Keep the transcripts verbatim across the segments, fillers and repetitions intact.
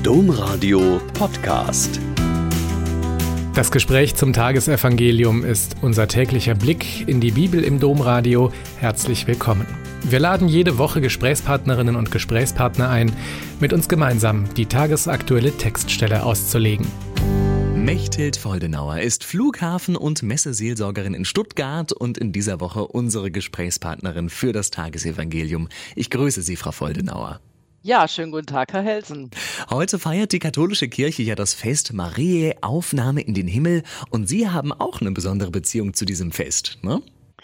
Domradio Podcast. Das Gespräch zum Tagesevangelium ist unser täglicher Blick in die Bibel im Domradio. Herzlich willkommen. Wir laden jede Woche Gesprächspartnerinnen und Gesprächspartner ein, mit uns gemeinsam die tagesaktuelle Textstelle auszulegen. Mechthild Voldenauer ist Flughafen- und Messeseelsorgerin in Stuttgart und in dieser Woche unsere Gesprächspartnerin für das Tagesevangelium. Ich grüße Sie, Frau Voldenauer. Ja, schönen guten Tag, Herr Helsen. Heute feiert die katholische Kirche ja das Fest Mariä Aufnahme in den Himmel und Sie haben auch eine besondere Beziehung zu diesem Fest, ne?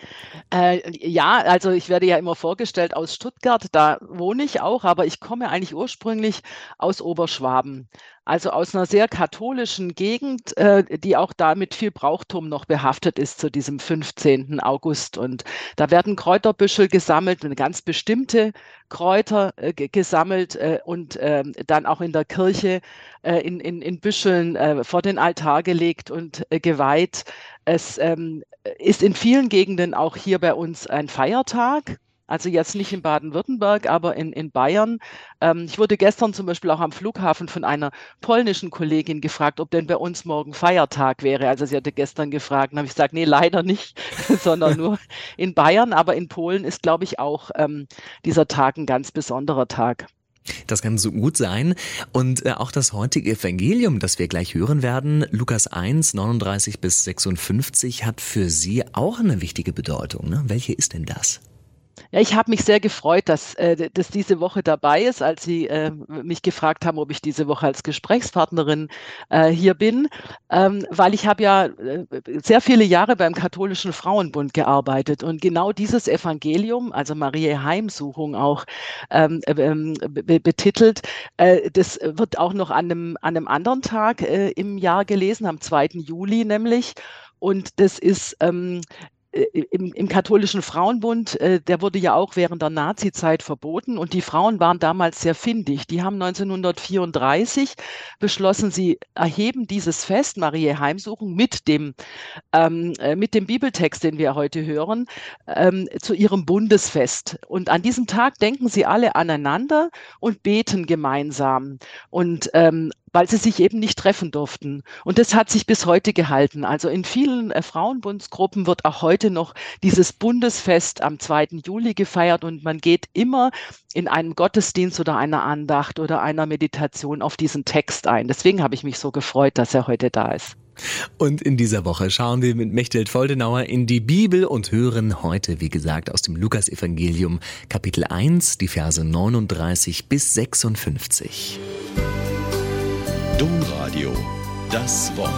Äh, ja, also ich werde ja immer vorgestellt aus Stuttgart, da wohne ich auch, aber ich komme eigentlich ursprünglich aus Oberschwaben. Also aus einer sehr katholischen Gegend, äh, die auch da mit viel Brauchtum noch behaftet ist zu diesem fünfzehnten August. Und da werden Kräuterbüschel gesammelt, eine ganz bestimmte Kräuter äh, g- gesammelt äh, und ähm, dann auch in der Kirche äh, in, in, in Büscheln äh, vor den Altar gelegt und äh, geweiht. Es ähm, ist in vielen Gegenden auch hier bei uns ein Feiertag. Also jetzt nicht in Baden-Württemberg, aber in, in Bayern. Ähm, ich wurde gestern zum Beispiel auch am Flughafen von einer polnischen Kollegin gefragt, ob denn bei uns morgen Feiertag wäre. Also sie hatte gestern gefragt, und habe ich gesagt, nee, leider nicht, sondern nur in Bayern. Aber in Polen ist, glaube ich, auch ähm, dieser Tag ein ganz besonderer Tag. Das kann so gut sein. Und äh, auch das heutige Evangelium, das wir gleich hören werden, Lukas eins, neununddreißig bis sechsundfünfzig, hat für Sie auch eine wichtige Bedeutung, ne? Welche ist denn das? Ja, ich habe mich sehr gefreut, dass äh, das diese Woche dabei ist, als Sie äh, mich gefragt haben, ob ich diese Woche als Gesprächspartnerin äh, hier bin, ähm, weil ich habe ja äh, sehr viele Jahre beim Katholischen Frauenbund gearbeitet und genau dieses Evangelium, also Mariä Heimsuchung auch ähm, ähm, be- betitelt, äh, das wird auch noch an einem, an einem anderen Tag äh, im Jahr gelesen, am zweiten Juli nämlich. Und das ist ähm, äh, im, im katholischen Frauenbund, äh, der wurde ja auch während der Nazizeit verboten und die Frauen waren damals sehr findig. Die haben neunzehnhundertvierunddreißig beschlossen, sie erheben dieses Fest, Mariä Heimsuchung, mit dem, ähm, äh, mit dem Bibeltext, den wir heute hören, ähm, zu ihrem Bundesfest. Und an diesem Tag denken sie alle aneinander und beten gemeinsam. Und ähm, weil sie sich eben nicht treffen durften. Und das hat sich bis heute gehalten. Also in vielen äh, Frauenbundsgruppen wird auch heute noch dieses Bundesfest am zweiten Juli gefeiert und man geht immer in einem Gottesdienst oder einer Andacht oder einer Meditation auf diesen Text ein. Deswegen habe ich mich so gefreut, dass er heute da ist. Und in dieser Woche schauen wir mit Mechthild Voldenauer in die Bibel und hören heute, wie gesagt, aus dem Lukas-Evangelium Kapitel eins, die Verse neununddreißig bis sechsundfünfzig. Domradio, das Wort.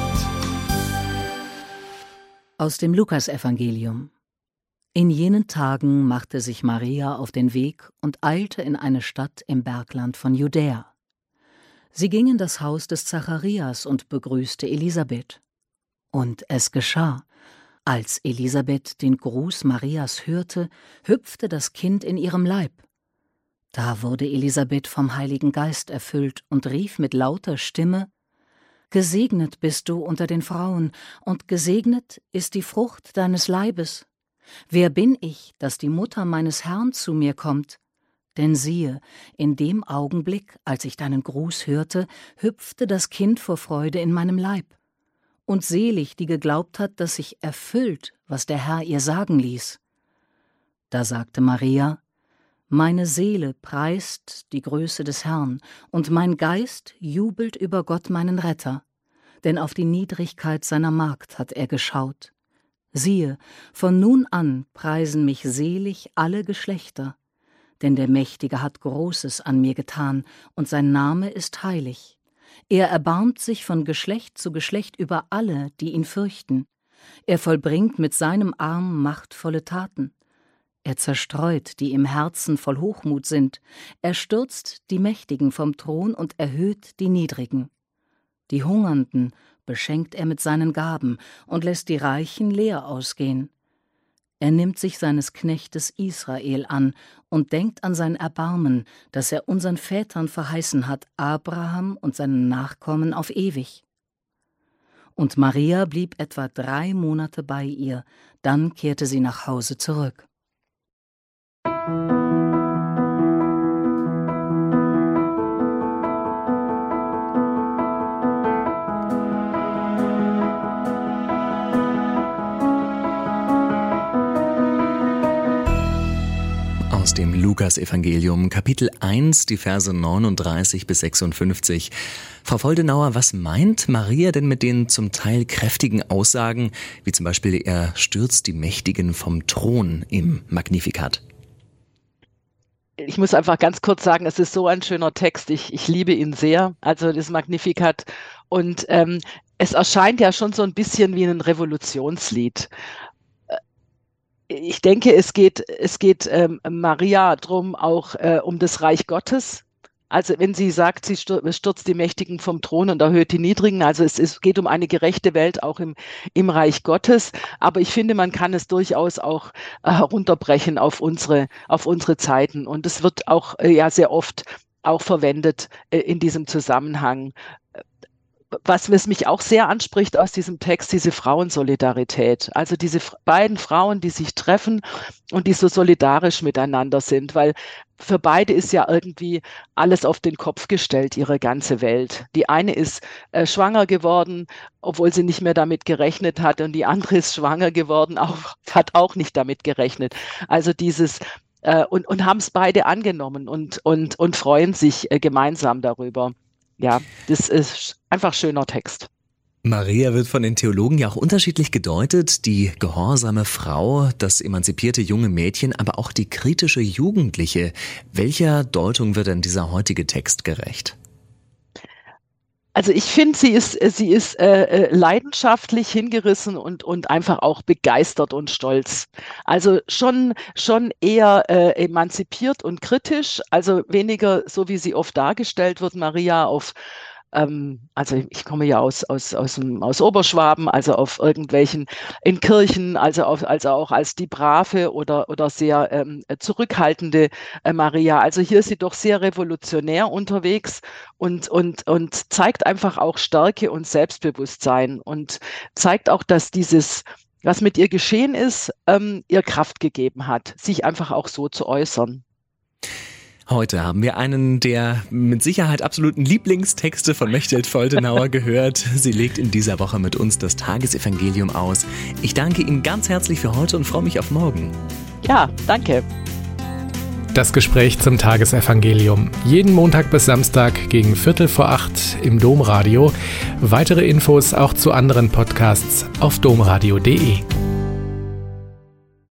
Aus dem Lukasevangelium. In jenen Tagen machte sich Maria auf den Weg und eilte in eine Stadt im Bergland von Judäa. Sie ging in das Haus des Zacharias und begrüßte Elisabeth. Und es geschah, als Elisabeth den Gruß Marias hörte, hüpfte das Kind in ihrem Leib. Da wurde Elisabeth vom Heiligen Geist erfüllt und rief mit lauter Stimme: Gesegnet bist du unter den Frauen, und gesegnet ist die Frucht deines Leibes. Wer bin ich, dass die Mutter meines Herrn zu mir kommt? Denn siehe, in dem Augenblick, als ich deinen Gruß hörte, hüpfte das Kind vor Freude in meinem Leib. Und selig, die geglaubt hat, dass sich erfüllt, was der Herr ihr sagen ließ. Da sagte Maria: Meine Seele preist die Größe des Herrn, und mein Geist jubelt über Gott meinen Retter. Denn auf die Niedrigkeit seiner Magd hat er geschaut. Siehe, von nun an preisen mich selig alle Geschlechter. Denn der Mächtige hat Großes an mir getan, und sein Name ist heilig. Er erbarmt sich von Geschlecht zu Geschlecht über alle, die ihn fürchten. Er vollbringt mit seinem Arm machtvolle Taten. Er zerstreut, die im Herzen voll Hochmut sind. Er stürzt die Mächtigen vom Thron und erhöht die Niedrigen. Die Hungernden beschenkt er mit seinen Gaben und lässt die Reichen leer ausgehen. Er nimmt sich seines Knechtes Israel an und denkt an sein Erbarmen, das er unseren Vätern verheißen hat, Abraham und seinen Nachkommen auf ewig. Und Maria blieb etwa drei Monate bei ihr, dann kehrte sie nach Hause zurück. Lukas-Evangelium, Kapitel eins, die Verse neununddreißig bis sechsundfünfzig. Frau Voldenauer, was meint Maria denn mit den zum Teil kräftigen Aussagen, wie zum Beispiel er stürzt die Mächtigen vom Thron im Magnificat? Ich muss einfach ganz kurz sagen, es ist so ein schöner Text. Ich, ich liebe ihn sehr, also das Magnificat. Und ähm, es erscheint ja schon so ein bisschen wie ein Revolutionslied. Ich denke, es geht, es geht ähm, Maria drum auch äh, um das Reich Gottes. Also wenn sie sagt, sie stürzt die Mächtigen vom Thron und erhöht die Niedrigen, also es, es geht um eine gerechte Welt auch im, im Reich Gottes. Aber ich finde, man kann es durchaus auch äh, herunterbrechen auf unsere, auf unsere Zeiten. Und es wird auch äh, ja sehr oft auch verwendet äh, in diesem Zusammenhang. Was, was mich auch sehr anspricht aus diesem Text, diese Frauensolidarität. Also diese beiden Frauen, die sich treffen und die so solidarisch miteinander sind, weil für beide ist ja irgendwie alles auf den Kopf gestellt, ihre ganze Welt. Die eine ist äh, schwanger geworden, obwohl sie nicht mehr damit gerechnet hat, und die andere ist schwanger geworden, auch, hat auch nicht damit gerechnet. Also dieses äh, und, und haben es beide angenommen und, und, und freuen sich äh, gemeinsam darüber. Ja, das ist einfach schöner Text. Maria wird von den Theologen ja auch unterschiedlich gedeutet. Die gehorsame Frau, das emanzipierte junge Mädchen, aber auch die kritische Jugendliche. Welcher Deutung wird denn dieser heutige Text gerecht? Also ich finde, sie ist, sie ist äh, leidenschaftlich hingerissen und, und einfach auch begeistert und stolz. Also schon, schon eher äh, emanzipiert und kritisch, also weniger so, wie sie oft dargestellt wird, Maria, auf also ich komme ja aus, aus, aus, aus Oberschwaben, also auf irgendwelchen, in Kirchen, also, auf, also auch als die brave oder, oder sehr ähm, zurückhaltende äh, Maria. Also hier ist sie doch sehr revolutionär unterwegs und, und, und zeigt einfach auch Stärke und Selbstbewusstsein und zeigt auch, dass dieses, was mit ihr geschehen ist, ähm, ihr Kraft gegeben hat, sich einfach auch so zu äußern. Heute haben wir einen der mit Sicherheit absoluten Lieblingstexte von Mechthild Voldenauer gehört. Sie legt in dieser Woche mit uns das Tagesevangelium aus. Ich danke Ihnen ganz herzlich für heute und freue mich auf morgen. Ja, danke. Das Gespräch zum Tagesevangelium. Jeden Montag bis Samstag gegen Viertel vor acht im Domradio. Weitere Infos auch zu anderen Podcasts auf domradio punkt de.